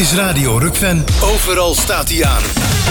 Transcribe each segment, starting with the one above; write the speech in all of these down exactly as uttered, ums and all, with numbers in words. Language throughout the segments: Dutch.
is Radio Rukven. Overal staat hij aan.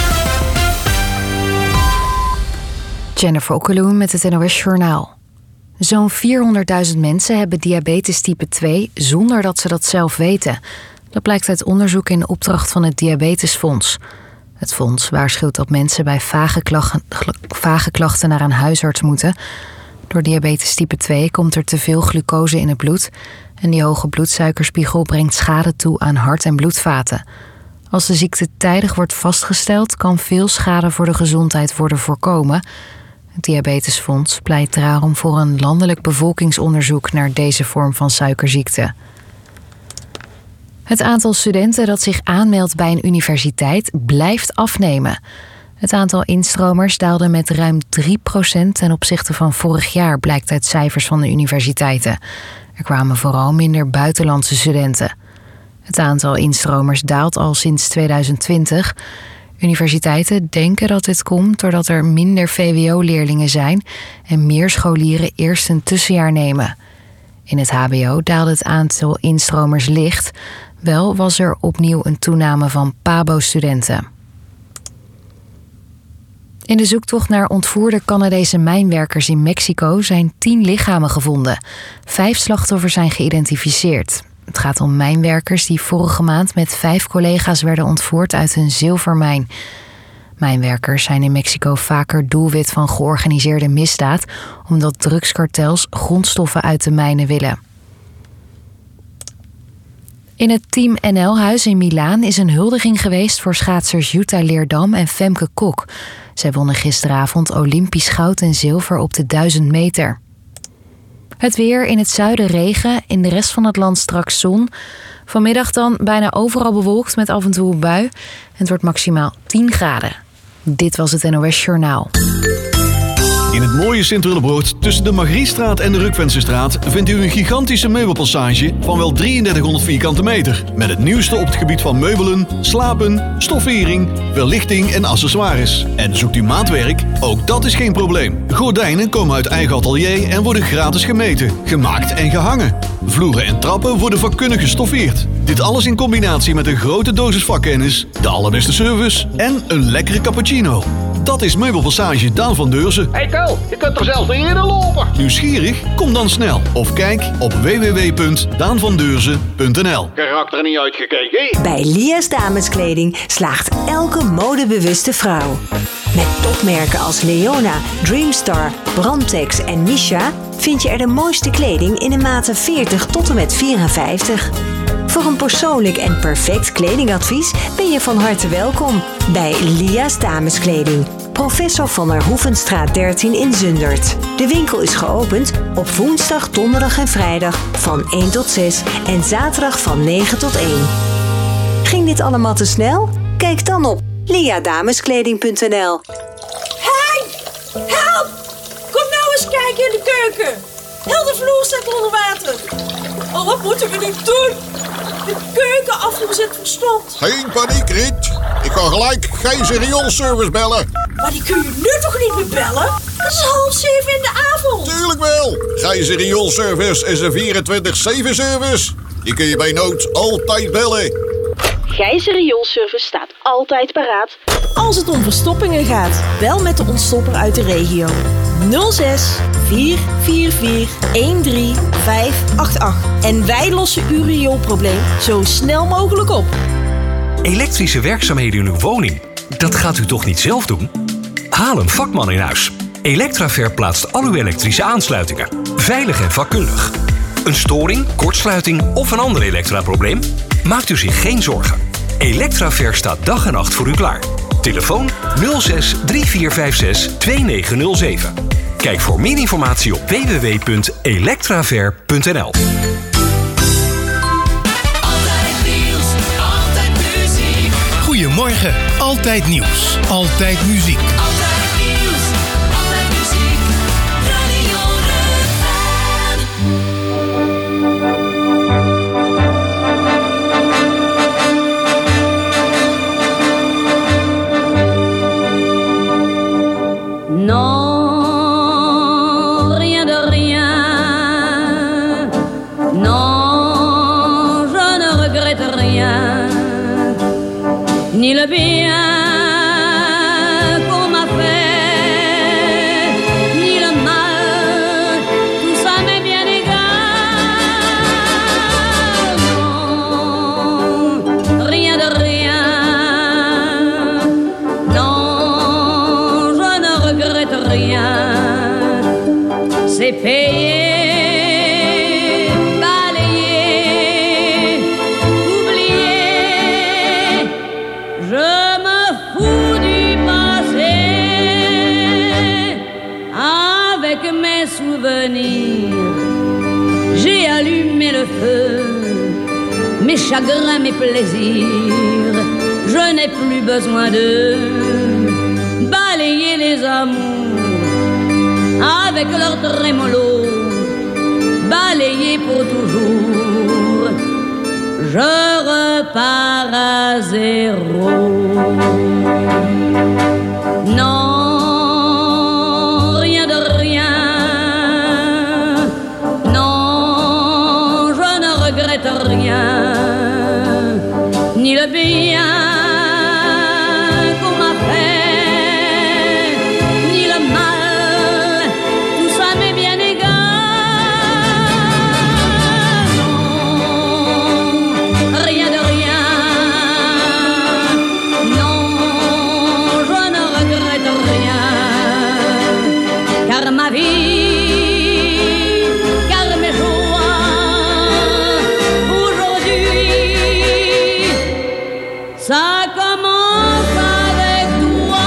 Jennifer Okkeloen met het N O S Journaal. Zo'n vierhonderdduizend mensen hebben diabetes type twee zonder dat ze dat zelf weten. Dat blijkt uit onderzoek in opdracht van het Diabetesfonds. Het fonds waarschuwt dat mensen bij vage klachten, vage klachten naar een huisarts moeten. Door diabetes type twee komt er te veel glucose in het bloed. En die hoge bloedsuikerspiegel brengt schade toe aan hart- en bloedvaten. Als de ziekte tijdig wordt vastgesteld, kan veel schade voor de gezondheid worden voorkomen. Het Diabetesfonds pleit daarom voor een landelijk bevolkingsonderzoek naar deze vorm van suikerziekte. Het aantal studenten dat zich aanmeldt bij een universiteit blijft afnemen. Het aantal instromers daalde met ruim drie procent ten opzichte van vorig jaar, blijkt uit cijfers van de universiteiten. Er kwamen vooral minder buitenlandse studenten. Het aantal instromers daalt al sinds tweeduizend twintig. Universiteiten denken dat dit komt doordat er minder V W O-leerlingen zijn en meer scholieren eerst een tussenjaar nemen. In het H B O daalde het aantal instromers licht. Wel was er opnieuw een toename van P A B O-studenten. In de zoektocht naar ontvoerde Canadese mijnwerkers in Mexico zijn tien lichamen gevonden. Vijf slachtoffers zijn geïdentificeerd. Het gaat om mijnwerkers die vorige maand met vijf collega's werden ontvoerd uit een zilvermijn. Mijnwerkers zijn in Mexico vaker doelwit van georganiseerde misdaad, omdat drugskartels grondstoffen uit de mijnen willen. In het Team N L-huis in Milaan is een huldiging geweest voor schaatsers Jutta Leerdam en Femke Kok. Zij wonnen gisteravond Olympisch goud en zilver op de duizend meter. Het weer: in het zuiden regen, in de rest van het land straks zon. Vanmiddag dan bijna overal bewolkt met af en toe een bui. Het wordt maximaal tien graden. Dit was het N O S Journaal. In het mooie Sint-Willebroord tussen de Margriestraat en de Rukvensestraat vindt u een gigantische meubelpassage van wel drieëndertighonderd vierkante meter. Met het nieuwste op het gebied van meubelen, slapen, stoffering, verlichting en accessoires. En zoekt u maatwerk? Ook dat is geen probleem. Gordijnen komen uit eigen atelier en worden gratis gemeten, gemaakt en gehangen. Vloeren en trappen worden vakkundig gestoffeerd. Dit alles in combinatie met een grote dosis vakkennis, de allerbeste service en een lekkere cappuccino. Dat is Meubelpassage Daan van Deurzen. Hey Ko, je kunt er zelfs niet in lopen. Nieuwsgierig? Kom dan snel. Of kijk op w w w punt daan van deurzen punt n l. Karakter niet uitgekeken. Bij Lia's Dameskleding slaagt elke modebewuste vrouw. Met topmerken als Leona, Dreamstar, Brandtex en Misha vind je er de mooiste kleding in de maten veertig tot en met vierenvijftig. Voor een persoonlijk en perfect kledingadvies ben je van harte welkom bij Lia's Dameskleding. Professor van der Hoevenstraat dertien in Zundert. De winkel is geopend op woensdag, donderdag en vrijdag van één tot zes en zaterdag van negen tot één. Ging dit allemaal te snel? Kijk dan op lia dameskleding punt n l. Hey! Help! Kom nou eens kijken in de keuken. Heel de vloer staat onder water. Oh, wat moeten we nu doen? De keukenafvoer zit verstompt. Geen paniek, Riet. Ik ga gelijk Gijs Rioolservice bellen. Maar die kun je nu toch niet meer bellen? Het is half zeven in de avond. Tuurlijk wel. Gijs Rioolservice is een vierentwintig zeven service. Die kun je bij nood altijd bellen. Gijs Rioolservice staat altijd paraat. Als het om verstoppingen gaat, bel met de ontstopper uit de regio. nul zes vier vier vier een drie vijf acht acht. En wij lossen uw rioolprobleem zo snel mogelijk op. Elektrische werkzaamheden in uw woning, dat gaat u toch niet zelf doen? Haal een vakman in huis. Electraver plaatst al uw elektrische aansluitingen. Veilig en vakkundig. Een storing, kortsluiting of een ander elektraprobleem? Maakt u zich geen zorgen. Electraver staat dag en nacht voor u klaar. Telefoon nul zes drie vier vijf zes twee negen nul zeven. Kijk voor meer informatie op w w w punt electraver punt n l. Goedemorgen, altijd nieuws, altijd muziek. Altijd nieuws, altijd muziek, Radio Rukven. Non, rien de rien. Non, je ne regrette rien. ni le bien qu'on m'a fait, ni le mal, tout ça m'est bien égal. Non, rien de rien, non, je ne regrette rien, c'est payé. J'ai allumé le feu, mes chagrins, mes plaisirs. Je n'ai plus besoin de balayer les amours avec leur trémolo, balayer pour toujours. Je repars à zéro. Non. Rien, ni le bien qu'on m'a fait, ni le mal, tout ça m'est bien égal. Non, rien de rien, non, je ne regrette rien, car ma vie, ça commence avec toi.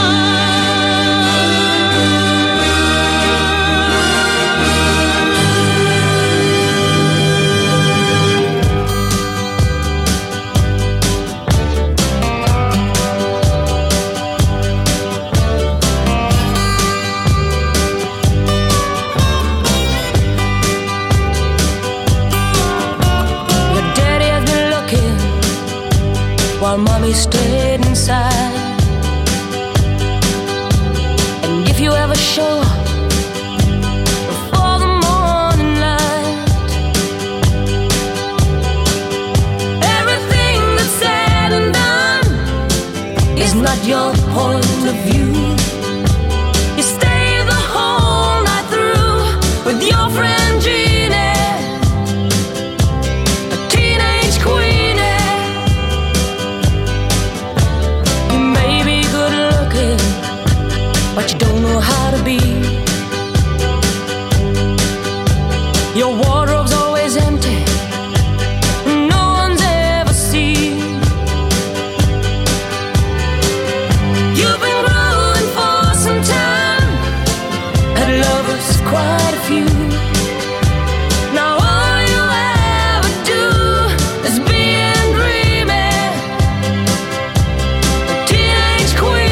Your daddy has been looking while mommy stayed inside. And if you ever show up before the morning light, everything that's said and done is not your point of view. You stay the whole night through with your friend Jeannie, a teenage queen. But you don't know how to be. Your wardrobe's always empty, no one's ever seen. You've been growing for some time, had lovers quite a few. Now all you ever do is be and dreamy, a teenage queen.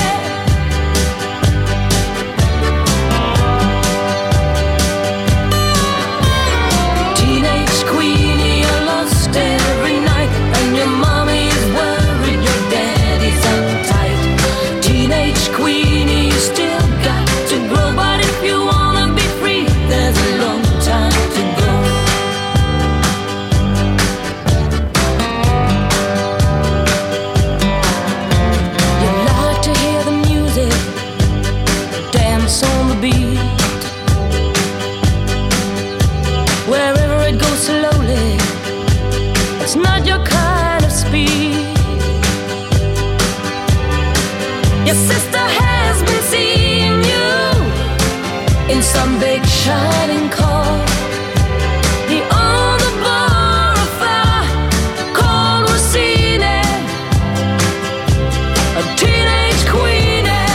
Some big shining car, he owned the bar affair called Rossini, a teenage queenie.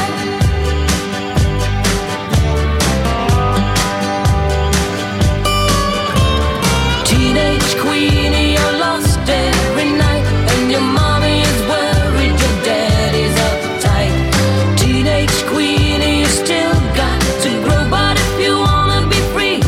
Teenage queenie, you're lost every night, and your mommy is worried, your daddy's uptight. Teenage queenie, you still got to grow, but if you wanna be free,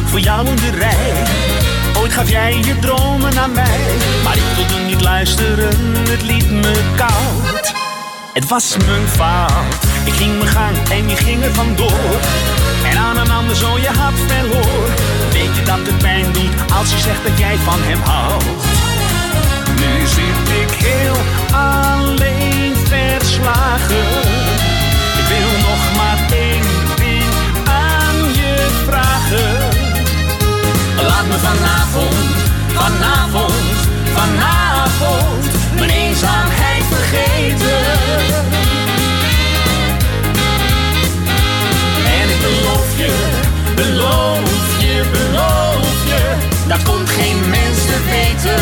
voor jou in de rij. Ooit gaf jij je dromen aan mij, maar ik wilde niet luisteren, het liet me koud. Het was mijn fout, ik ging mijn gang en je ging er vandoor. En aan een ander zo je hart verloor. Weet je dat het pijn doet als je zegt dat jij van hem houdt? Nu zit ik heel alleen verslagen. Ik wil nog maar één ding aan je vragen. Laat me vanavond, vanavond, vanavond mijn eenzaamheid vergeten. En ik beloof je, beloof je, beloof je, dat komt geen mens te weten.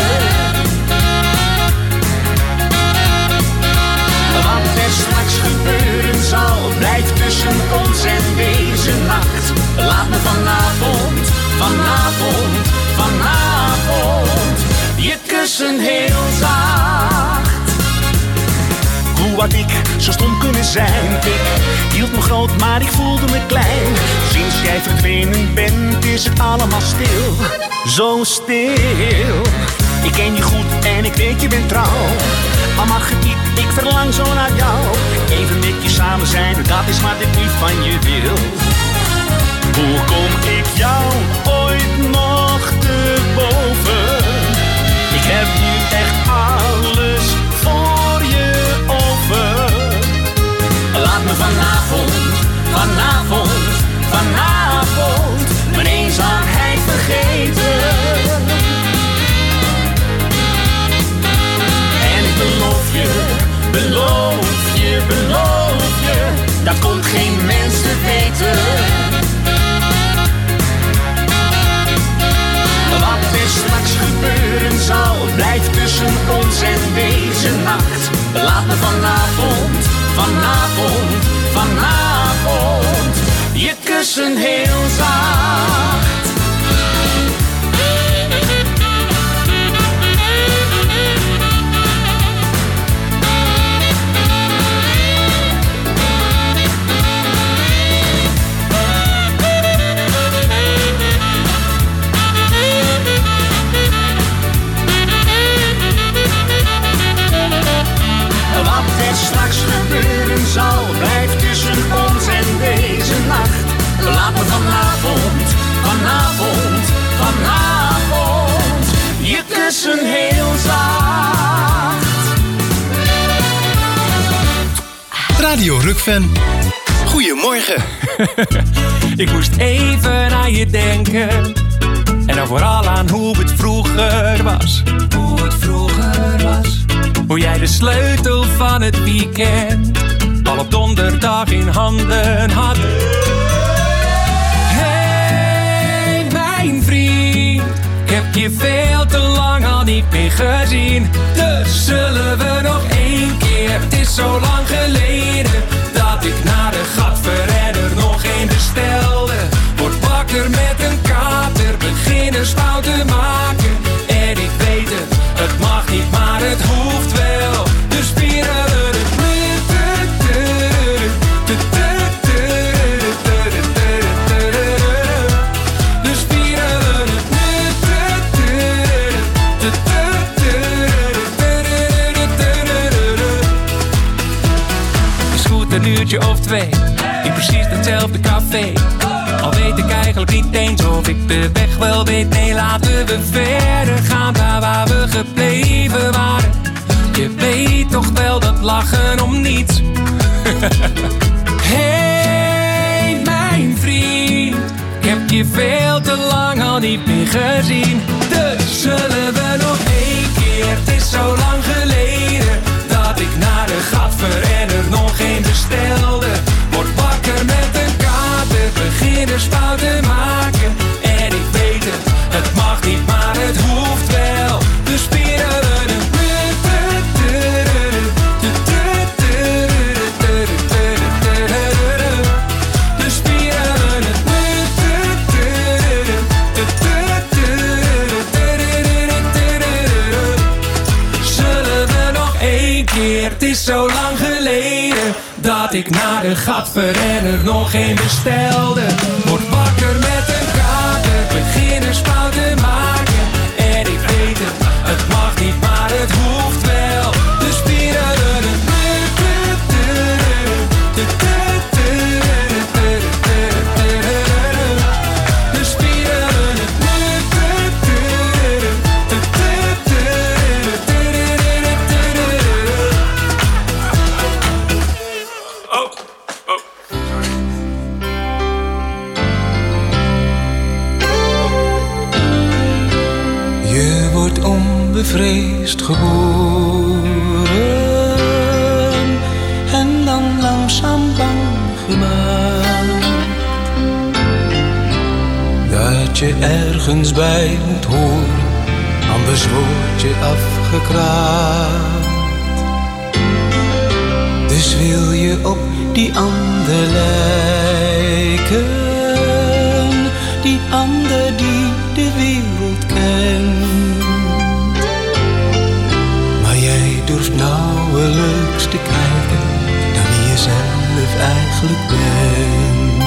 Wat er straks gebeuren zal, blijft tussen ons en deze nacht. Laat me vanavond, vanavond, vanavond je kussen heel zacht. Hoe had ik zo stom kunnen zijn? Ik hield me groot, maar ik voelde me klein. Sinds jij verdwenen bent, is het allemaal stil. Zo stil. Ik ken je goed en ik weet je bent trouw. Al mag het niet, ik verlang zo naar jou. Even met je samen zijn, dat is wat ik nu van je wil. Hoe kom ik jou ooit nog te boven? Ik heb nu echt alles voor je over. Laat me vanavond, vanavond, vanavond mijn eenzaamheid vergeten. En ik beloof je, beloof je, beloof je, dat komt geen mens te weten. Wat er straks gebeuren zal, blijft tussen ons en deze nacht. Laat me vanavond, vanavond, vanavond je kussen heel zacht. Wat er straks gebeuren zal, blijft tussen ons en deze nacht. Laat me vanavond, vanavond, vanavond je kussen heel zacht. Radio Rukven. Goedemorgen. Ik moest even aan je denken. En dan vooral aan hoe het vroeger was. Hoe het vroeger was. Hoe jij de sleutel van het weekend al op donderdag in handen had. Hey, mijn vriend, ik heb je veel te lang al niet meer gezien. Dus zullen we nog één keer, het is zo lang geleden dat ik naar de gatverredder nog één bestelde. Word wakker met een kater, beginnersfouten maken. En ik weet het, het mag niet, maar het hoeft wel. Dus spiralen het. Dus spiralen het. Is goed een uurtje of twee, in precies hetzelfde café. Al weet ik eigenlijk niet eens of ik de weg wel weet. Nee, laten we verder gaan daar waar we gebleven waren. Je weet toch wel dat lachen om niets. Hey, mijn vriend, ik heb je veel te lang al niet meer gezien. Dus zullen we nog één keer, het is zo lang geleden dat ik naar de gatverredder nog één bestelde. Word wakker met een kater, beginnersfouten maken. En ik weet het, het mag niet, maar het hoeft wel. Dus spiralen het. Dus spiralen het. Zullen we nog één keer, het is zo lang geleden dat ik naar de gatverredder nog één bestelde. Word wakker met een kater, het hoeft wel. De spieren. De spieren. Oh, oh. Je wordt onbevreesd geboren en dan langzaam bang gemaakt. Dat je ergens bij moet horen, anders word je afgekraakt. Dus wil je op die ander lijken, die ander die de wereld kent. Maar jij durft nauwelijks te kijken naar wie je zelf eigenlijk bent.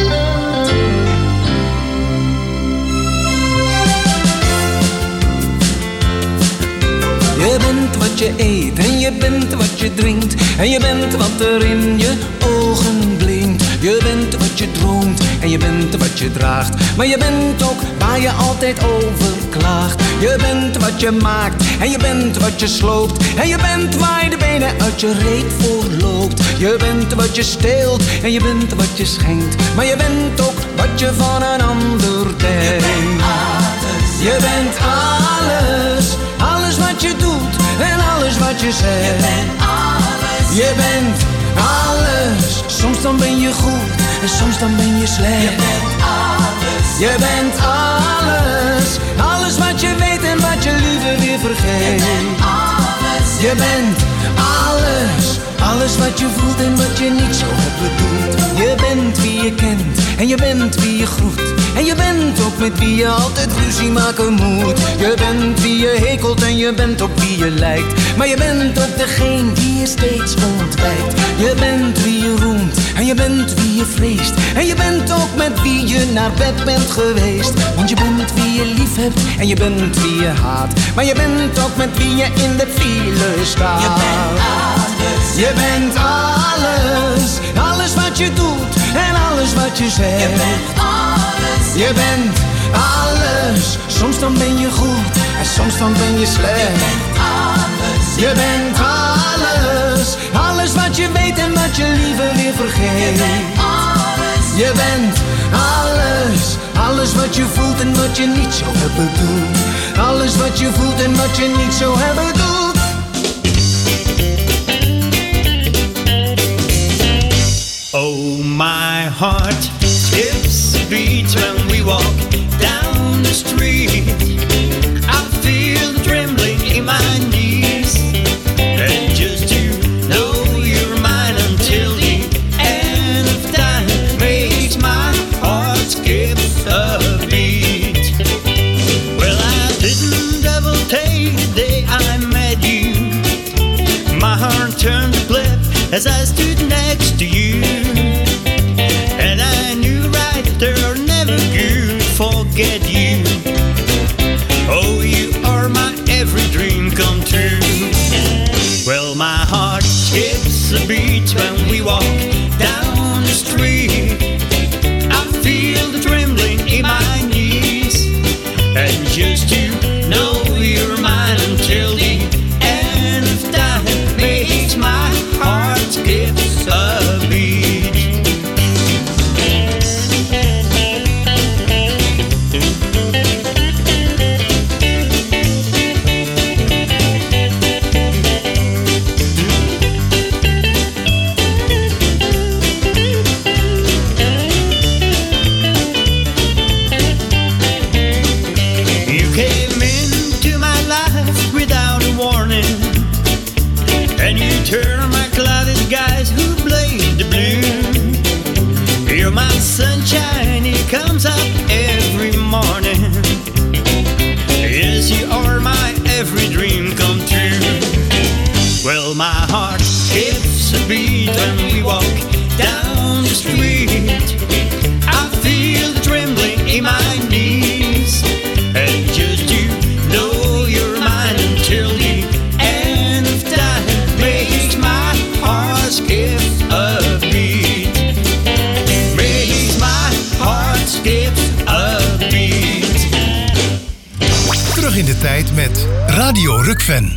Je bent wat je eet en je bent wat je drinkt. En je bent wat er in je ogen blinkt. Je bent wat je droomt en je bent wat je draagt. Maar je bent ook waar je altijd over klaagt. Je bent wat je maakt en je bent wat je sloopt. En je bent waar je de benen uit je reet voor loopt. Je bent wat je steelt en je bent wat je schenkt. Maar je bent ook wat je van een ander denkt. Je bent alles, alles wat je doet en alles wat je zegt. Je bent alles. Je bent alles. Soms dan ben je goed en soms dan ben je slecht. Je bent alles. Je bent alles. Alles wat je weet en wat je liever weer vergeet. Je bent alles. Je bent alles. Alles wat je voelt en wat je niet zo hebt bedoeld. Je bent wie je kent en je bent wie je groet. En je bent ook met wie je altijd ruzie maken moet. Je bent wie je hekelt en je bent op wie je lijkt. Maar je bent ook degene die je steeds ontwijkt. Je bent wie je roemt en je bent wie je vreest. En je bent ook met wie je naar bed bent geweest. Want je bent wie je lief hebt en je bent wie je haat. Maar je bent ook met wie je in de file staat. Je bent alles. Je bent alles. Alles wat je doet en alles wat je zegt. Je bent alles. Je bent alles. Soms dan ben je goed en soms dan ben je slecht. Je bent alles. Je bent alles. Alles wat je weet en wat je liever weer vergeet. Je bent alles. Je bent alles. Alles wat je voelt en wat je niet zo hebt bedoeld. Alles wat je voelt en wat je niet zo hebt bedoeld. Oh, my heart skips a beat when we walk down the street. I feel the trembling in my knees. And just to know you're mine until the end of time makes my heart skip a beat. Well, I didn't ever take the day I met you. My heart turned to blood as I stood next to you. And I knew right there I'll never could forget you. Oh, you are my every dream come true. Well, my heart skips a beat when we walk down the street. I feel the trembling in my knees. And just to know you're mine until the end of time makes my heart skips a beat. You came into my life without a warning, and you turned my cloudy skies who blade the blue. You're my sunshine, it comes up every morning. Yes, you are my every dream come true. Well, my heart skips a beat when we walk down the street. I feel the trembling in my knees. And just to know you're mine until the Rukven.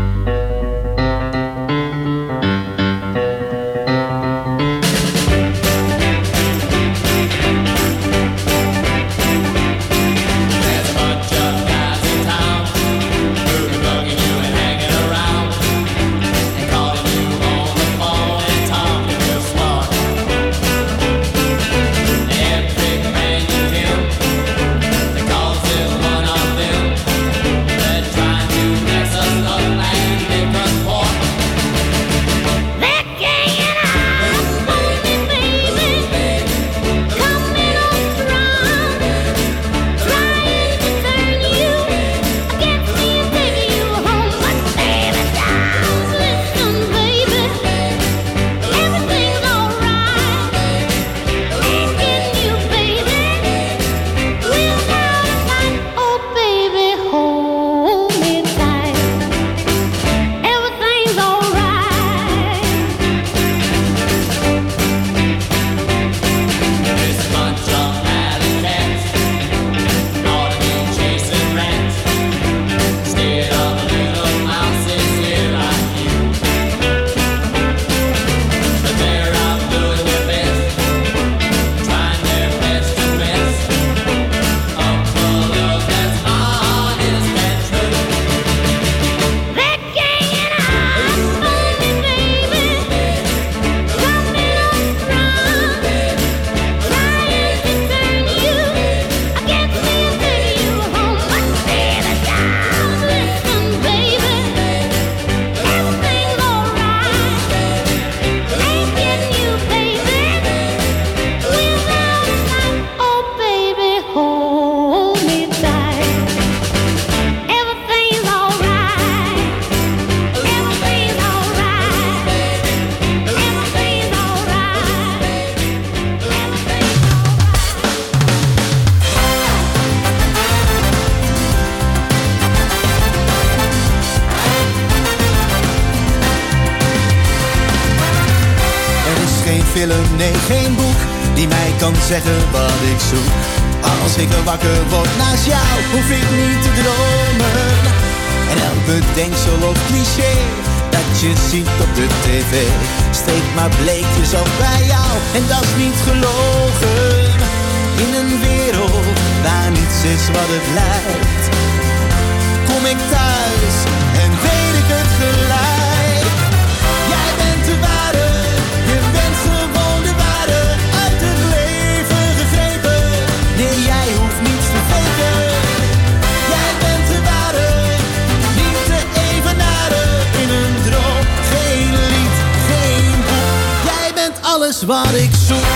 film, nee geen boek die mij kan zeggen wat ik zoek. Als ik er wakker word naast jou, hoef ik niet te dromen. En elk bedenksel of cliché dat je ziet op de tv, steekt maar bleekjes op bij jou. En dat is niet gelogen. In een wereld waar niets is wat het lijkt, kom ik thuis en weet ik het gelijk. Jij bent de ware, je bent gewoon de ware, uit het leven gegrepen. Nee, jij hoeft niets te faken. Jij bent de ware, niet te evenaren. In een droom, geen lied, geen boek. Jij bent alles wat ik zoek.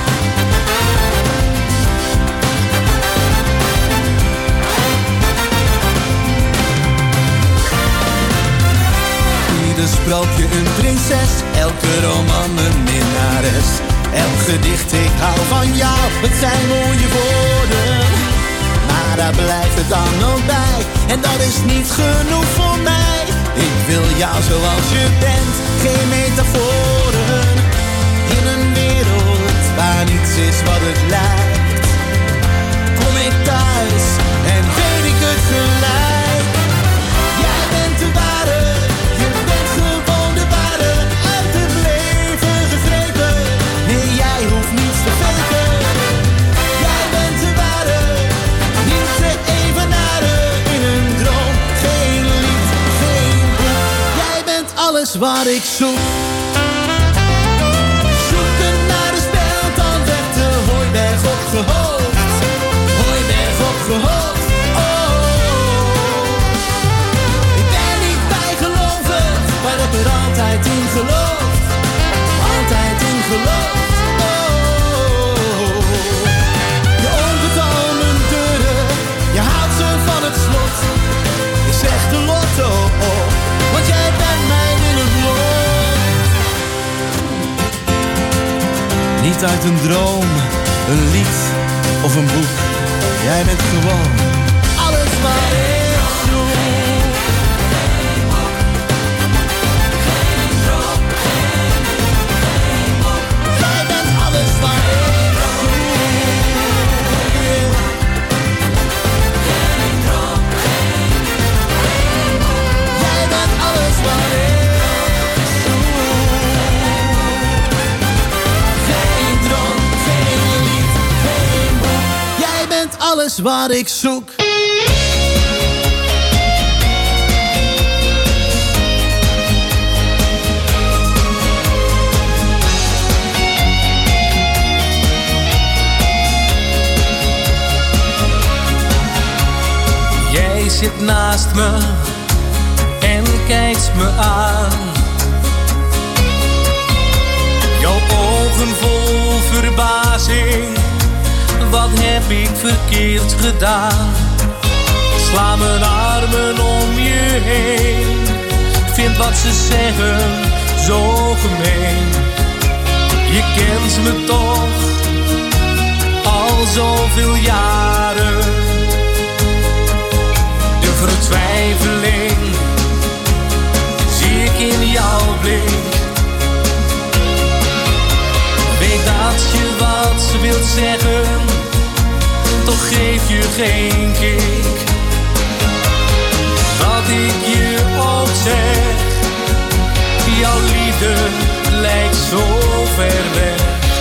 Ieder sprookje een prinses, elke roman een minnares. Elk gedicht, ik hou van jou, het zijn mooie woorden. Maar daar blijft het dan ook bij, en dat is niet genoeg voor mij. Ik wil jou zoals je bent, geen metaforen. In een wereld waar niets is wat het lijkt, kom ik thuis en weet ik het gelijk. Jij bent de ware, je bent gewoon de ware, uit het leven gegrepen. Nee, jij hoeft niets te faken. Jij bent de ware, niet te evenaren. In een droom, geen lied, geen boek. Jij bent alles wat ik zoek. Zoeken naar de speld, dan werd de hooiberg opgehoogd. Hooiberg opgehoogd. Maar heb er altijd in geloofd, altijd in geloofd. Oh, je onbetalmen deuren, je houdt ze van het slot. Ik zeg de lotto op, want jij bent mijn in het lot. Niet uit een droom, een lied of een boek. Jij bent gewoon alles wat ik zoek. alles wat ik zoek. Jij zit naast me en kijkt me aan. Jouw ogen vol verbazing. Wat heb ik verkeerd gedaan? Sla mijn armen om je heen. Vind wat ze zeggen zo gemeen. Je kent me toch al zoveel jaren. De vertwijfeling zie ik in jouw blik. Weet dat je wat ze wilt zeggen, toch geef je geen kick. Wat ik je ook zeg, jouw liefde lijkt zo ver weg.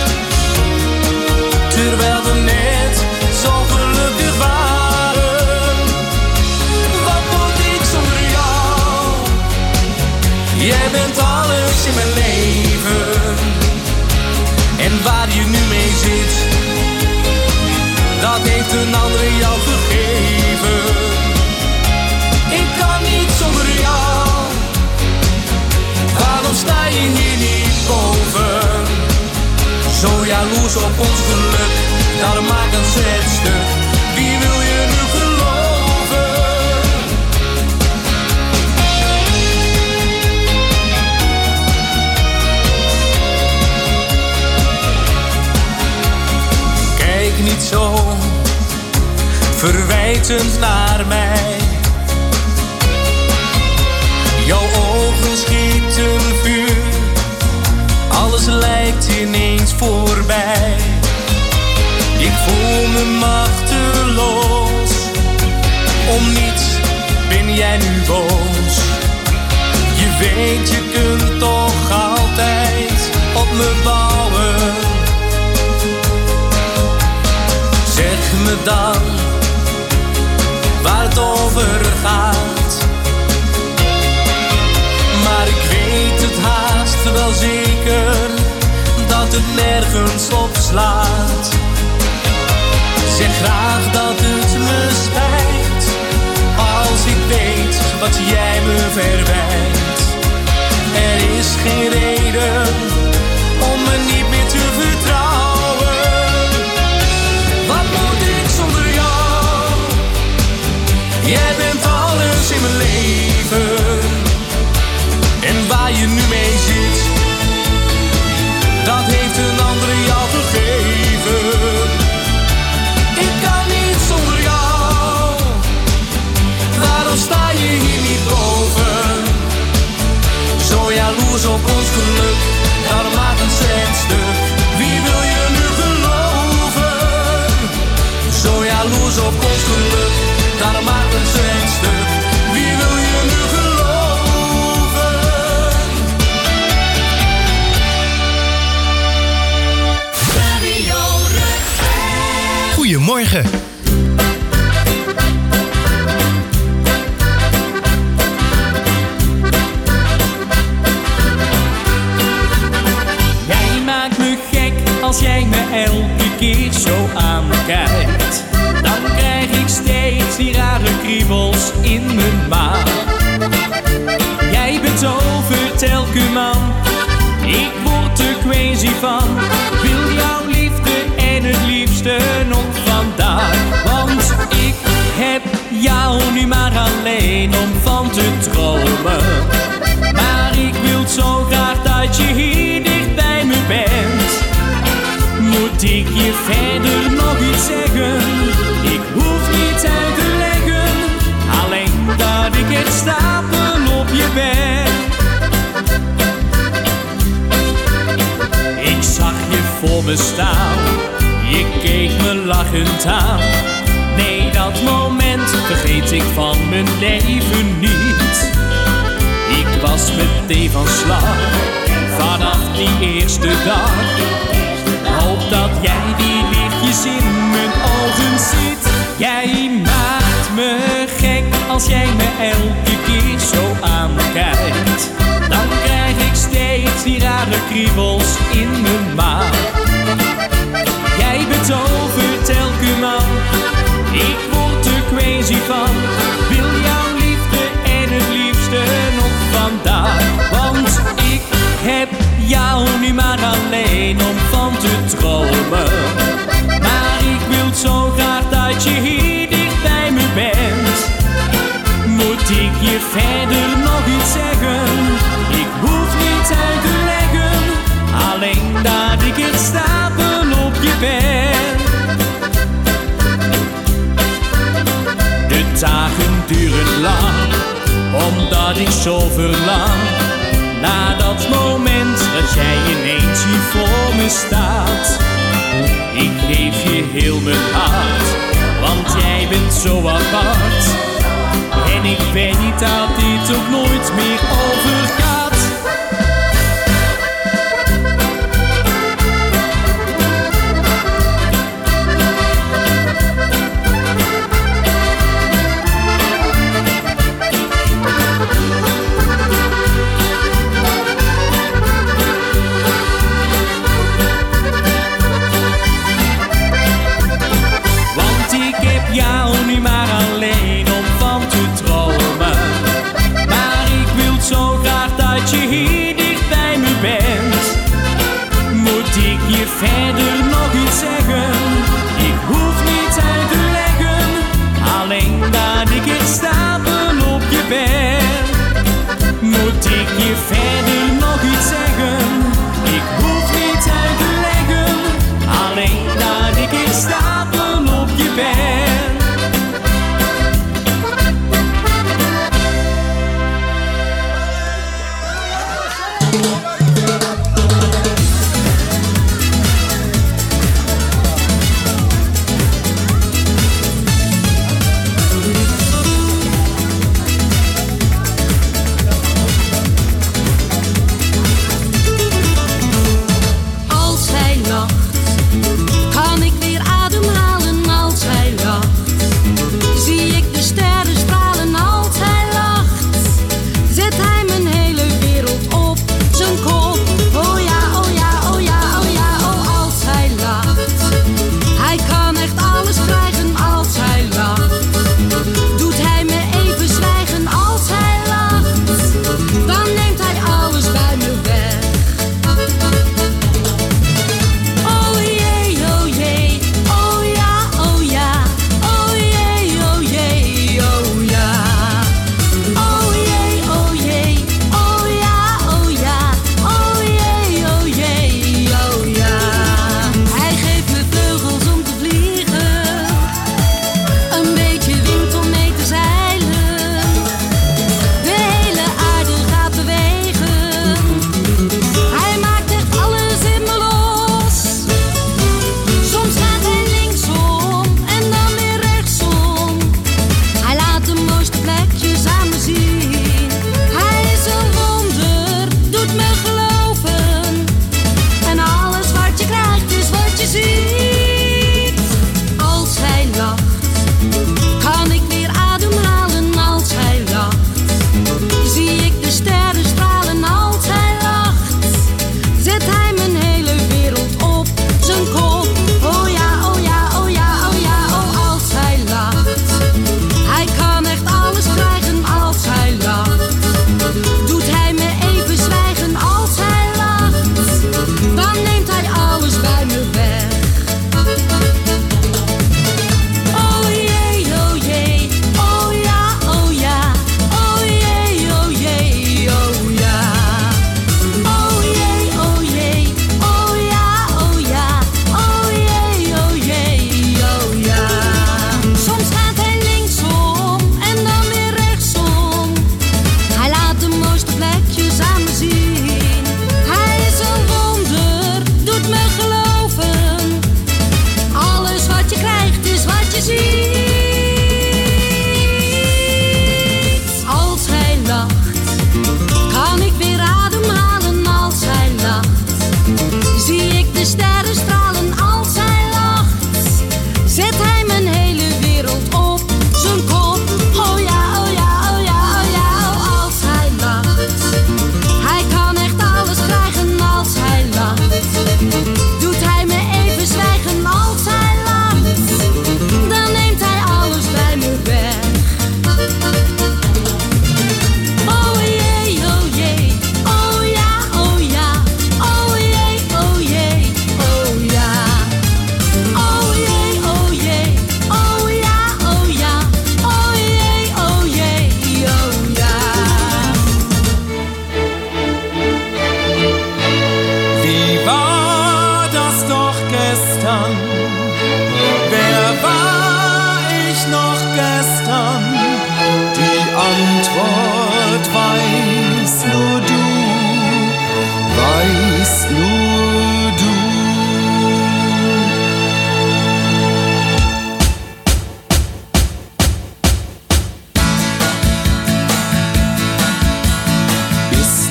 Terwijl we net zo gelukkig waren. Wat moet ik zonder jou? Jij bent alles in mijn leven. En waar je nu mee zit, dat heeft een ander jou gegeven. Ik kan niet zonder jou. Waarom sta je hier niet boven? Zo jaloers op ons geluk, daarom maak een zetstuk. Wie wil je nu geloven? Kijk niet zo verwijtend naar mij. Jouw ogen schieten vuur. Alles lijkt ineens voorbij. Ik voel me machteloos. Om niets ben jij nu boos. Je weet je kunt toch altijd op me bouwen. Zeg me dan waar het over gaat. Maar ik weet het haast wel zeker dat het nergens op slaat. Zeg graag dat het me spijt als ik weet wat jij me verwijt. Er is geen reden om me niet meer te vertrouwen. Wat moet ik zonder jou? Jij bent alles in mijn leven. En waar je nu mee zit, dat heeft een ander jou gegeven. Ik kan niet zonder jou. Waarom sta je hier niet boven? Zo jaloers op ons geluk, daarom maak een zetstuk. Wie wil je nu geloven? Zo jaloers op ons geluk, daarom maak een zetstuk. Wie wil je nu geloven? Goedemorgen. Jij maakt me gek als jij me elke keer zo aankijkt. Dan krijg ik steeds die rare kriebels in mijn maag. Jij betovert elke man, ik word er crazy van. Wil jouw liefde en het liefste nog vandaag. Want ik heb jou nu maar alleen om van te dromen. Maar ik wil zo graag dat je hier dicht bij me bent. Moet ik je verder nog iets zeggen? Ik hoef niet uit te leggen, alleen dat ik echt stapel op je ben. Ik zag je voor me staan, je keek me lachend aan. Nee, dat moment vergeet ik van mijn leven niet. Ik was meteen van slag, vanaf die eerste dag. Hoop dat jij die lichtjes traantjes in mijn ogen ziet. Jij maakt me gek als jij me elke keer zo aankijkt. Dan krijg ik steeds die rare kriebels in mijn maag. Jij betovert elke man, ik word er crazy van. Wil jouw liefde en het liefste nog vandaag. Want ik heb jou nu maar alleen om van te dromen. Maar ik wil zo graag dat je hier dicht bij me bent. Moet ik je verder nog iets zeggen? Ik hoef niet uit te leggen, alleen dat ik er stapel op je ben. De dagen duren lang, omdat ik zo verlang naar dat moment dat jij ineens hier voor me staat. Ik geef je heel mijn hart, want jij bent zo apart. En ik weet dat dit ook nooit meer overgaat. Jou nu maar alleen om van te dromen. Maar ik wil zo graag dat je hier dicht bij me bent. Moet ik je verder nog iets zeggen? Ik hoef niet uit te leggen, alleen dat ik er stapel op je ben. Moet ik je verder nog iets zeggen? Ik hoef niet uit te leggen, alleen dat ik er stapel op je ben. Zet hij mijn hele wereld op zijn kop.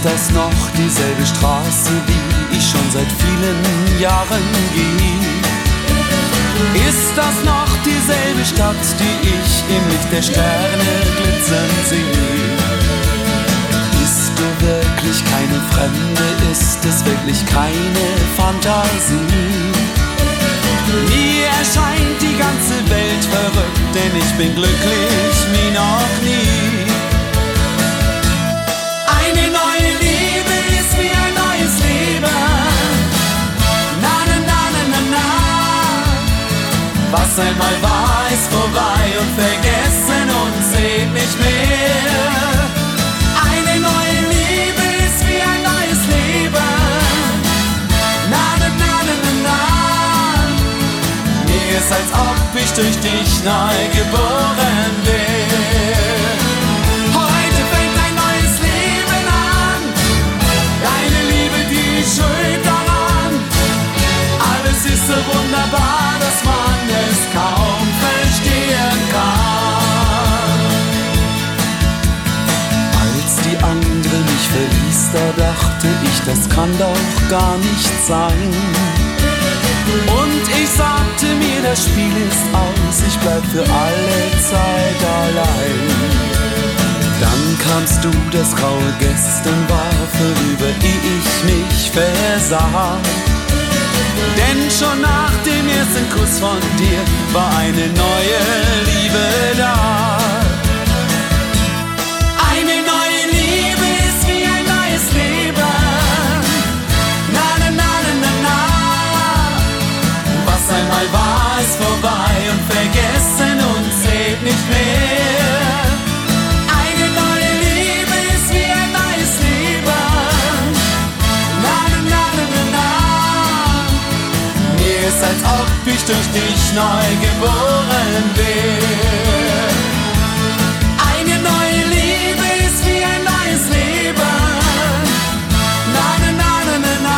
das noch dieselbe Straße, die ich schon seit vielen Jahren gehe? Ist das noch dieselbe Stadt, die ich im Licht der Sterne glitzern sehe? Bist du wirklich keine Fremde? Ist es wirklich keine Fantasie? Mir erscheint die ganze Welt verrückt, denn ich bin glücklich wie noch nie. Eine neue Liebe ist wie ein neues Leben. Na, na, na, na, na, na. Was einmal war, ist vorbei und vergessen und zählt nicht mehr. Eine neue Liebe ist wie ein neues Leben. Na, na, na, na, na, na. Mir ist, als ob ich durch dich neu geboren bin. Heute fängt ein neues Leben an. Deine Liebe, die schuld daran. Alles ist so wunderbar, dass man es kaum verstehen kann. Als die andere mich verließ, da dachte ich, das kann doch gar nicht sein. Und ich sagte mir, das Spiel ist aus, ich bleib für alle Zeit allein. Dann kamst du, das graue Gestern war vorüber, ehe ich mich versah. Denn schon nach dem ersten Kuss von dir war eine neue Liebe da. Eine neue Liebe ist wie ein neues Leben. Na, na, na, na, na, na. Was einmal war, ist vorbei und vergessen und zählt nicht mehr. Eine neue Liebe ist wie ein neues Leben. Na, na, na, na, na, na. Mir ist, als ob ich durch dich neu geboren bin. Eine neue Liebe ist wie ein neues Leben. Na, na, na, na, na, na.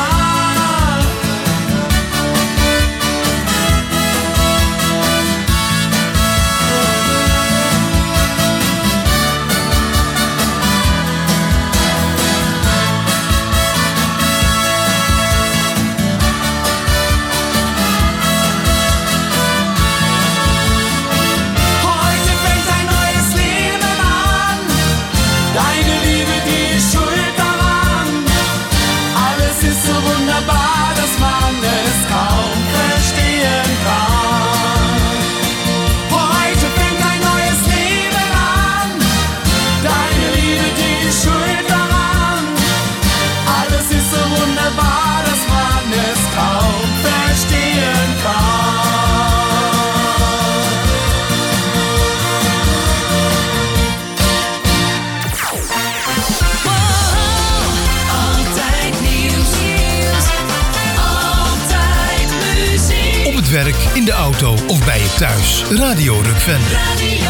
Werk, in de auto of bij je thuis. Radio Rukvende. Radio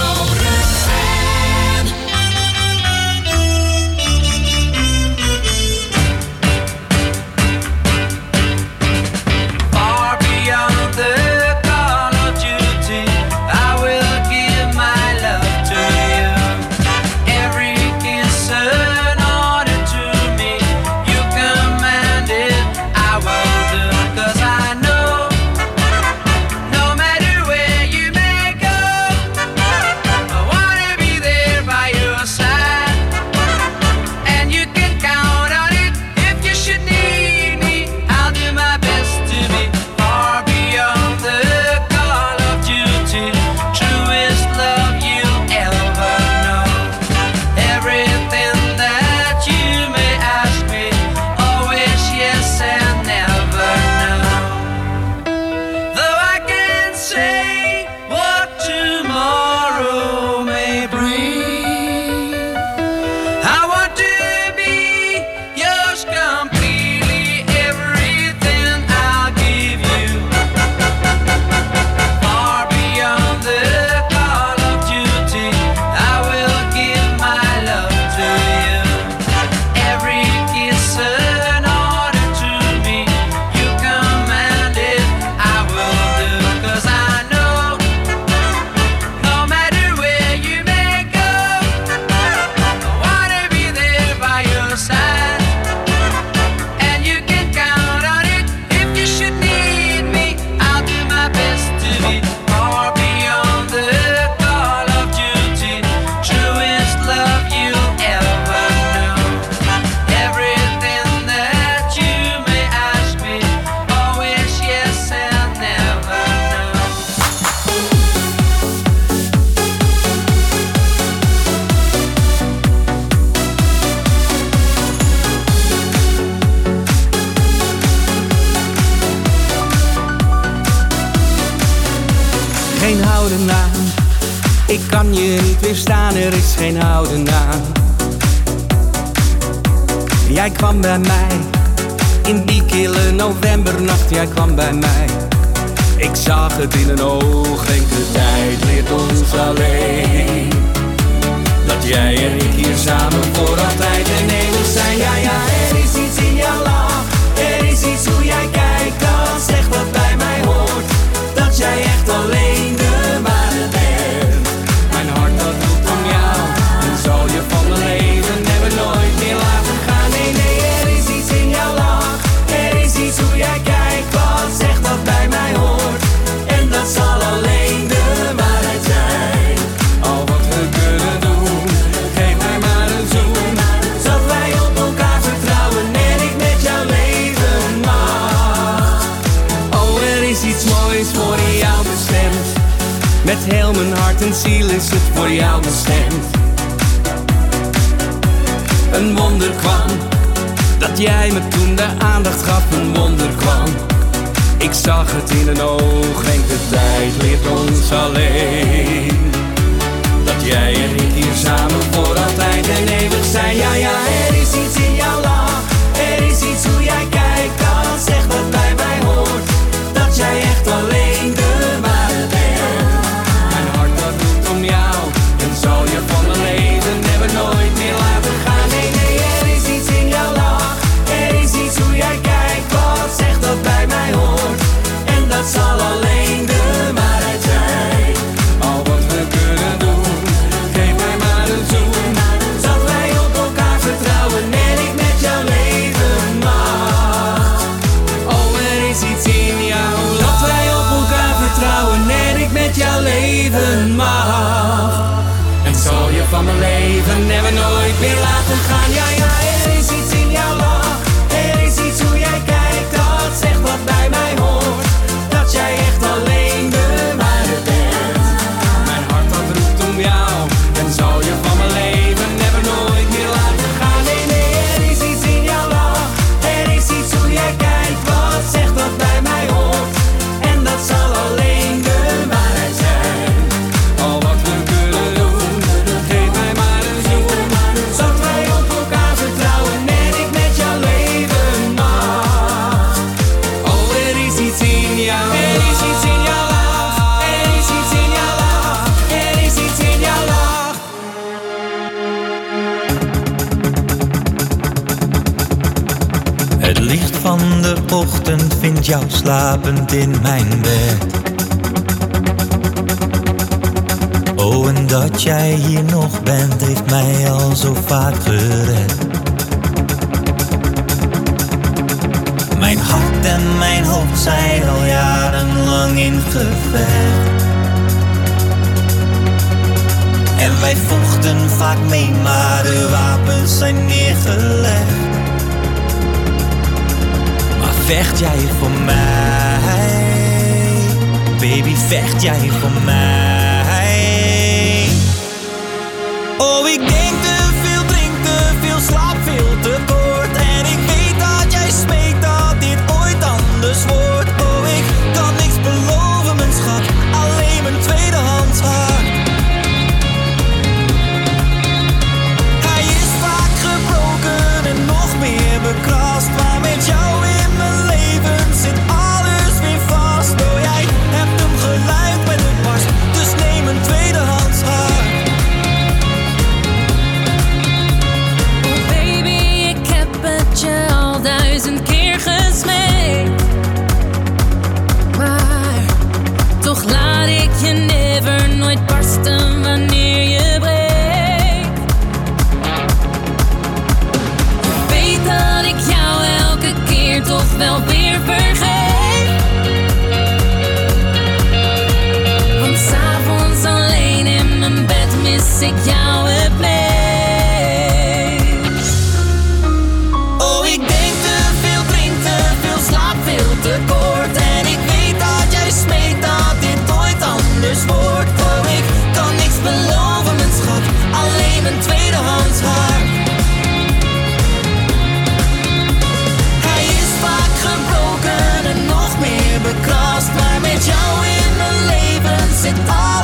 Far beyond the call of duty, I will give my love to you. Every kiss an order to me, you command it, I will do. 'Cause I know no matter where you may go, houden aan. Ik kan je niet weerstaan, er is geen houden aan. Jij kwam bij mij, in die kille novembernacht, jij kwam bij mij. Ik zag het in een oog, denk de tijd leert ons alleen. Dat jij en ik hier samen voor altijd en eeuwig zijn. Ja, ja, er is iets in jouw lach, er is iets hoe jij kijkt, dat zegt wat bij mij hoort. Dat jij echt alleen de ware bent. Mijn hart dat roept om jou, en zal je van mijn leven never nooit meer laten gaan. Nee, nee, er is iets in jouw lach, er is iets hoe jij kijkt, wat zegt wat bij mij hoort. En dat zal alleen de waarheid zijn. Al wat we kunnen doen, geef mij maar een zoen. Zodat wij op elkaar vertrouwen en ik met jou leven mag. Oh, er is iets moois voor jou bestemd. Met heel mijn hart en ziel is het voor jou bestemd. Een wonder kwam, dat jij me toen de aandacht gaf. Een wonder kwam, ik zag het in een oog. Denk de tijd leert ons alleen. Dat jij en ik hier samen voor altijd en eeuwig zijn. Ja, ja, er is iets in jouw lach, er is iets hoe jij kijkt, dat zegt wat bij mij hoort. Dat jij echt alleen de ware bent. Mijn hart dat roept om jou, en zal je van mijn leven never nooit meer laten gaan. Nee, nee, er is iets in jouw lach, er is iets hoe jij kijkt, wat zegt dat bij mij hoort. En dat zal alleen de waarheid zijn. Al wat we kunnen doen, geef mij maar een zoen. Zodat wij op elkaar vertrouwen en ik met jou leven mag. Oh, er is iets in jou, dat wij op elkaar vertrouwen en ik met jou leven mag. En zal je van mijn leven never nooit meer laten gaan. Ja, ja, er is iets in jouw lach, er is iets hoe jij kijkt, dat zegt wat bij mij hoort. Dat jij echt alleen de ware bent. Mijn hart dat roept om jou, en zal je van mijn leven never nooit meer laten gaan. Nee, nee, er is iets in jouw lach, er is iets hoe jij kijkt, wat zegt wat bij mij hoort. En dat zal alleen de waarheid zijn. Al wat we kunnen doen, geef mij maar een zoen. Zodat wij op elkaar vertrouwen en ik met jou leven mag. Oh, er is iets in jou, er is iets in jouw lach, er is iets in jouw lach, er is iets in jouw lach. Het licht van de ochtend vindt jou slapend in mijn bed. Oh, en dat jij hier nog bent, heeft mij al zo vaak gered. Mijn hart en mijn hoofd zijn al jarenlang in gevecht. En wij vochten vaak mee, maar de wapens zijn neergelegd. Maar vecht jij voor mij? Baby, vecht jij voor mij? Oh, ik denk te veel, drink te veel, slaap veel te kort. En ik weet dat jij smeekt dat dit ooit anders wordt. Oh, ik kan niks beloven, mijn schat, alleen mijn tweedehands hart. Hij is vaak gebroken en nog meer bekrast, maar met jou in mijn leven zit alles weer vast. Oh, jij hebt hem geluid bij de barst, dus neem een tweedehands hart. Oh baby, ik heb het je al duizend keer gesmeekt, maar toch laat ik je never nooit barsten wanneer je breekt. Je weet dat ik jou elke keer toch wel weer vergeet. Want 's avonds alleen in mijn bed mis ik jou het meest. Oh, ik denk te veel, drink te veel, slaap veel te kort. En ik weet dat jij smeekt dat dit ooit anders wordt. Oh, ik kan niks beloven, mijn schat, alleen mijn tweedehands hart. Hij is vaak gebroken en nog meer bekrast, maar met jou in mijn leven zit alles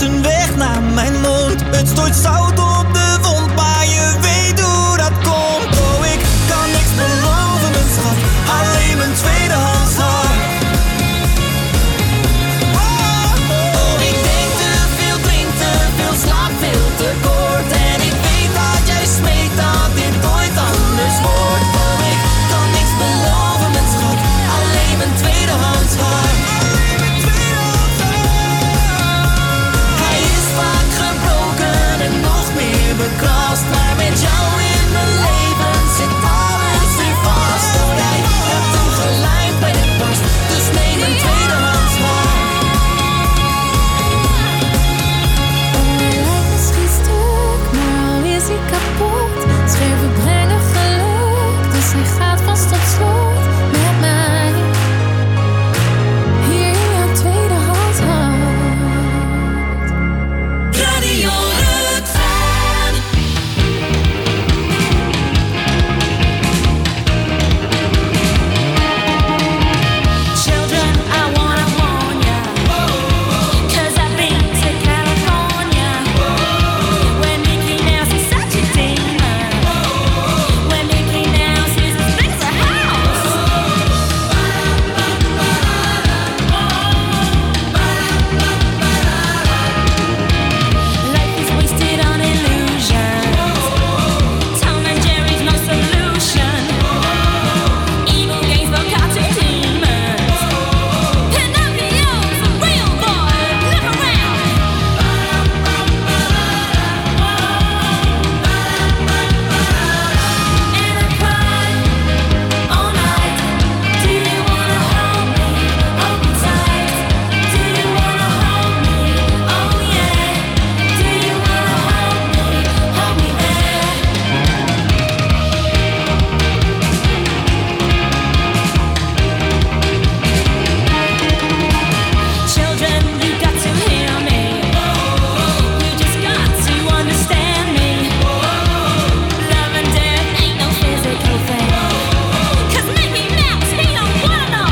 een weg naar mijn mond. Het strooit zout op de wond, maar je weet hoe dat komt. Oh, ik kan niks beloven, mijn schat, alleen mijn tweedehands hart. Oh, ik denk te veel, drink te veel, slaap veel te kort. En ik weet dat jij smeekt dat dit nooit anders wordt. Oh, ik kan niks beloven, mijn schat, alleen mijn tweedehands hart. Hij is vaak gebroken en nog meer bekrast, maar met jou in mijn leven zit alles weer vast. Oh, jij hebt hem gelijk bij de borst, dus neem een tweedehands hart. Lijkt misschien stuk, maar al is hij kapot. Scherven brengen geluk, dus hij gaat vast op slot met mij. Hier in jouw tweedehands hart. Radio Rutven. Children, I wanna warn ya, 'cause I've been to California, where Mickey Mouse is such a demon, where Mickey Mouse is as big as a house. Life is wasted on illusions. Tom and Jerry's no solution. Evil games for cartoon demons. Pinocchio's a real boy. Look around. And I cry all night. Do you wanna hold me? Hold me tight. Do you wanna hold me? Oh yeah. Do you wanna hold me? Hold me there. Children, you got to hear me. You just got to understand me. Love and death ain't no physical thing. 'Cause Mickey Mouse, he don't wanna know.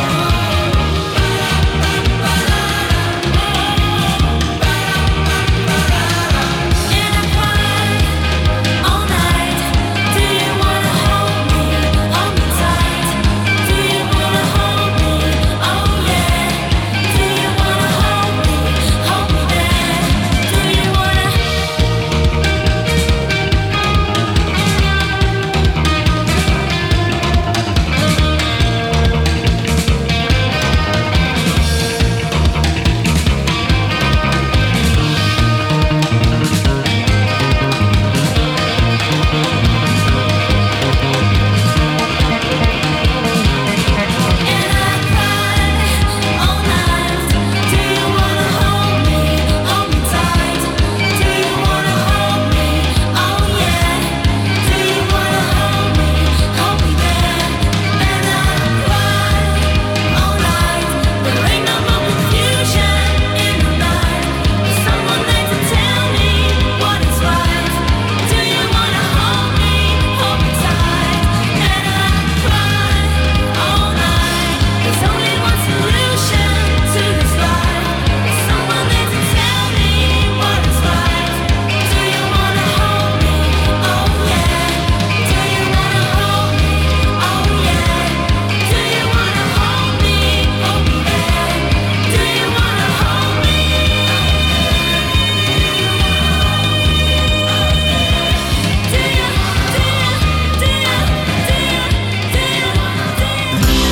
And I cry all night. Do you wanna hold me? Hold me tight. Do you wanna hold me? Oh yeah. Do you wanna hold me? Hold me there. Do you wanna? All night. Do you wanna hold me? Hold me tight. Do you wanna hold me? Oh yeah. Do you wanna hold me? Hold me there. And I cry all night. There ain't no more confusion in the night. There's someone there to tell me what is right. Do you wanna hold me? Hold me tight. And I cry all night. There's only one solution to this life. There's someone there to tell me what is right. Do you wanna hold me? Oh yeah. Do you wanna hold me? Oh yeah. Do you wanna hold me? Hold me there. Do you wanna hold me? Do you? Do you? Do you? Do you? Do you?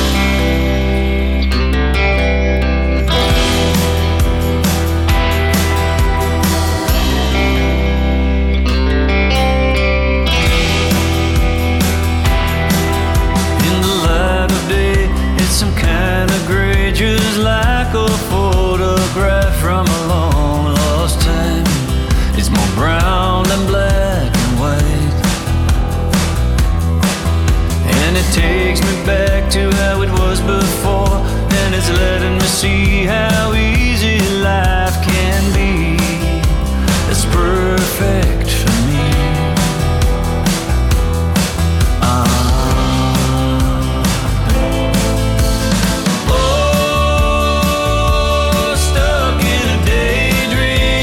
In the light of day, it's some kind of gray, just like a photograph from a long lost time. It's more brown than black and white, and it takes me back to how it was before, and it's letting me see how easy life can be. It's perfect for me. Oh, stuck in a daydream.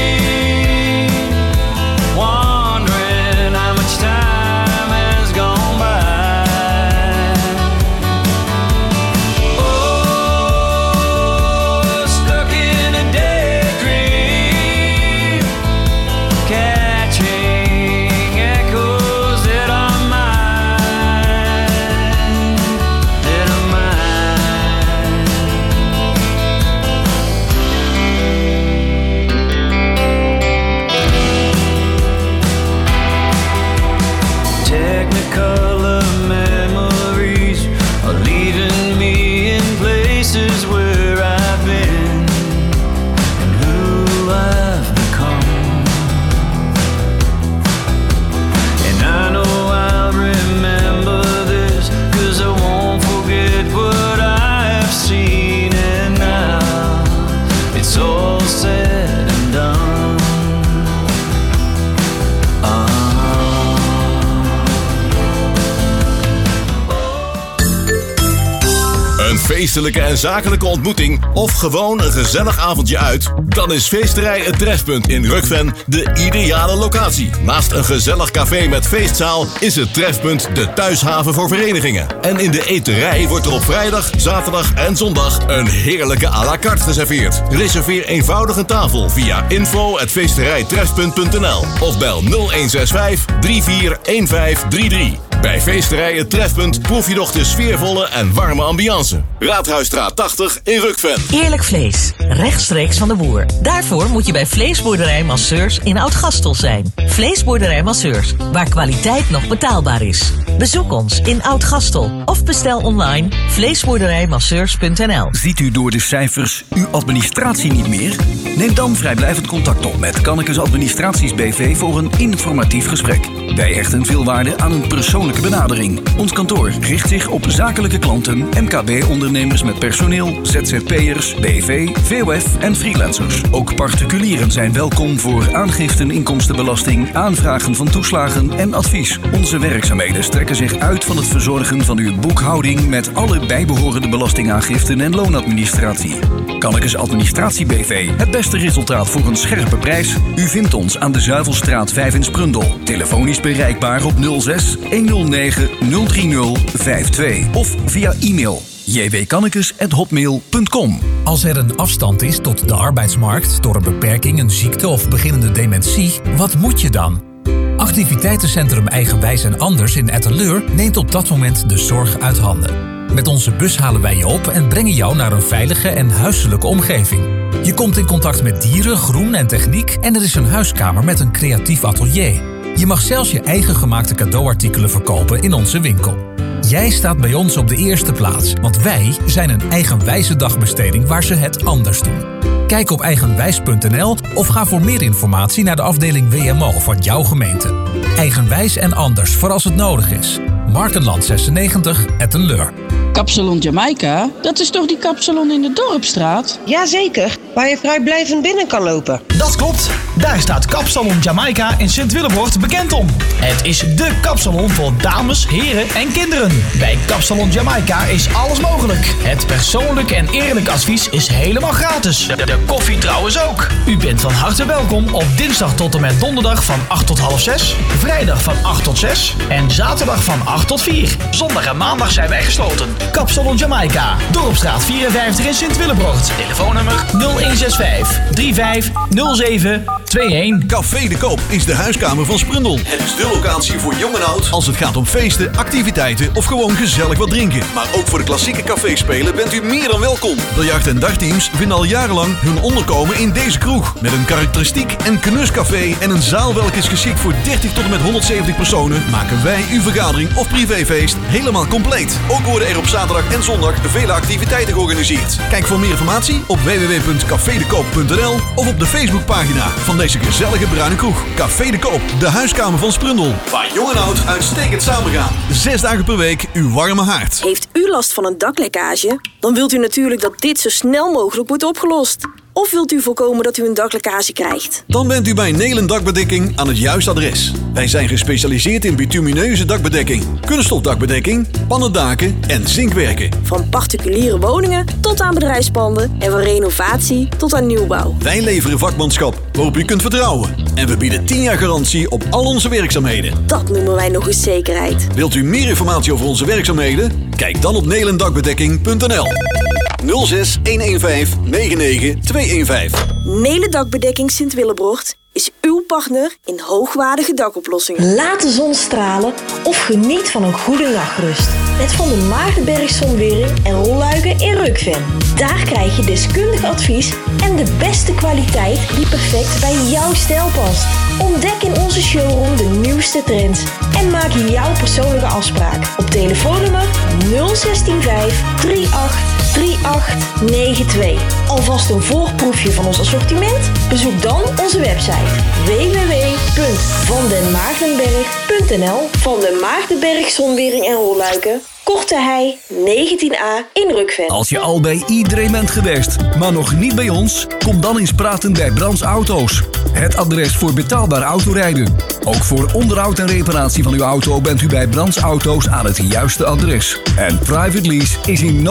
Een feestelijke en zakelijke ontmoeting of gewoon een gezellig avondje uit? Dan is Feesterij Het Trefpunt in Rukven de ideale locatie. Naast een gezellig café met feestzaal is het Trefpunt de thuishaven voor verenigingen. En in de eterij wordt er op vrijdag, zaterdag en zondag een heerlijke à la carte geserveerd. Reserveer eenvoudig een tafel via info at feesterijtrefpunt punt n l of bel nul een zes vijf drie vier een vijf drie drie. Bij Feesterij Het Trefpunt proef je nog de sfeervolle en warme ambiance. Raadhuisstraat tachtig in Rukven. Eerlijk vlees, rechtstreeks van de boer. Daarvoor moet je bij Vleesboerderij Masseurs in Oud-Gastel zijn. Vleesboerderij Masseurs, waar kwaliteit nog betaalbaar is. Bezoek ons in Oud-Gastel of bestel online vleesboerderijmasseurs punt n l. Ziet u door de cijfers uw administratie niet meer? Neem dan vrijblijvend contact op met Kannekes Administraties B V voor een informatief gesprek. Wij hechten veel waarde aan een persoonlijke benadering. Ons kantoor richt zich op zakelijke klanten, M K B-ondernemers met personeel, Z Z P'ers, B V, V O F en freelancers. Ook particulieren zijn welkom voor aangiften inkomstenbelasting, aanvragen van toeslagen en advies. Onze werkzaamheden strekken zich uit van het verzorgen van uw boekhouding met alle bijbehorende belastingaangiften en loonadministratie. Kannekes Administratie B V, het beste resultaat voor een scherpe prijs. U vindt ons aan de Zuivelstraat vijf in Sprundel. Telefonisch bereikbaar op nul zes honderd negen nul drie nul vijf twee of via e-mail j w kannekes at hotmail punt com. Als er een afstand is tot de arbeidsmarkt door een beperking, een ziekte of beginnende dementie, wat moet je dan? Activiteitencentrum Eigenwijs en Anders in Etteleur neemt op dat moment de zorg uit handen. Met onze bus halen wij je op en brengen jou naar een veilige en huiselijke omgeving. Je komt in contact met dieren, groen en techniek en er is een huiskamer met een creatief atelier. Je mag zelfs je eigen gemaakte cadeauartikelen verkopen in onze winkel. Jij staat bij ons op de eerste plaats, want wij zijn een eigenwijze dagbesteding waar ze het anders doen. Kijk op eigenwijs punt n l of ga voor meer informatie naar de afdeling W M O van jouw gemeente. Eigenwijs en Anders voor als het nodig is. Markenland zesennegentig, Etteleur. Kapsalon Jamaica, dat is toch die kapsalon in de Dorpstraat? Jazeker, waar je vrijblijvend binnen kan lopen. Dat klopt, daar staat Kapsalon Jamaica in Sint-Willebroort bekend om. Het is dé kapsalon voor dames, heren en kinderen. Bij Kapsalon Jamaica is alles mogelijk. Het persoonlijk en eerlijk advies is helemaal gratis. De, de koffie trouwens ook. U bent van harte welkom op dinsdag tot en met donderdag van acht tot half zes, vrijdag van acht tot zes en zaterdag van acht tot vier. Zondag en maandag zijn wij gesloten. Kapsalon Jamaica, Dorpstraat vierenvijftig in Sint-Willebroort. Telefoonnummer nul een zes vijf drie vijf nul zeven twee een. Café de Koop is de huiskamer van Sprundel. Het is de locatie voor jong en oud als het gaat om feesten, activiteiten of gewoon gezellig wat drinken. Maar ook voor de klassieke caféspelen bent u meer dan welkom. Biljart- en dartteams vinden al jarenlang hun onderkomen in deze kroeg. Met een karakteristiek en knuscafé en een zaal welke is geschikt voor dertig tot en met honderdzeventig personen, maken wij uw vergadering of privéfeest helemaal compleet. Ook worden er op zaterdag en zondag vele activiteiten georganiseerd. Kijk voor meer informatie op w w w punt café de koop punt n l of op de Facebookpagina van deze gezellige bruine kroeg. Café de Koop, de huiskamer van Sprundel. Waar jong en oud uitstekend samengaan. Zes dagen per week uw warme haard. Heeft u last van een daklekkage? Dan wilt u natuurlijk dat dit zo snel mogelijk wordt opgelost. Of wilt u voorkomen dat u een daklekkage krijgt? Dan bent u bij Nelen Dakbedekking aan het juiste adres. Wij zijn gespecialiseerd in bitumineuze dakbedekking, kunststofdakbedekking, pannendaken en zinkwerken. Van particuliere woningen tot aan bedrijfspanden en van renovatie tot aan nieuwbouw. Wij leveren vakmanschap waarop u kunt vertrouwen. En we bieden tien jaar garantie op al onze werkzaamheden. Dat noemen wij nog eens zekerheid. Wilt u meer informatie over onze werkzaamheden? Kijk dan op nelendakbedekking punt n l. nul zes een een vijf negen negen twee een vijf. Nelen Dakbedekking Sint-Willebroort is uw partner in hoogwaardige dakoplossingen. Laat de zon stralen of geniet van een goede nachtrust. Met Van der Maagdenberg Zonwering en Rolluiken in Rukven. Daar krijg je deskundig advies en de beste kwaliteit die perfect bij jouw stijl past. Ontdek in onze showroom de nieuwste trends en maak jouw persoonlijke afspraak op telefoonnummer nul een zes vijf drie acht drie acht negen twee. Alvast een voorproefje van ons assortiment? Bezoek dan onze website w w w punt van den maagdenberg punt n l. Van den Maagdenberg Zonwering en Rolluiken, Korte Hei negentien a in Rukven. Als je al bij iedereen bent geweest, maar nog niet bij ons, kom dan eens praten bij Brands Auto's. Het adres voor betaalbaar autorijden. Ook voor onderhoud en reparatie van uw auto bent u bij Brands Auto's aan het juiste adres. En private lease is in no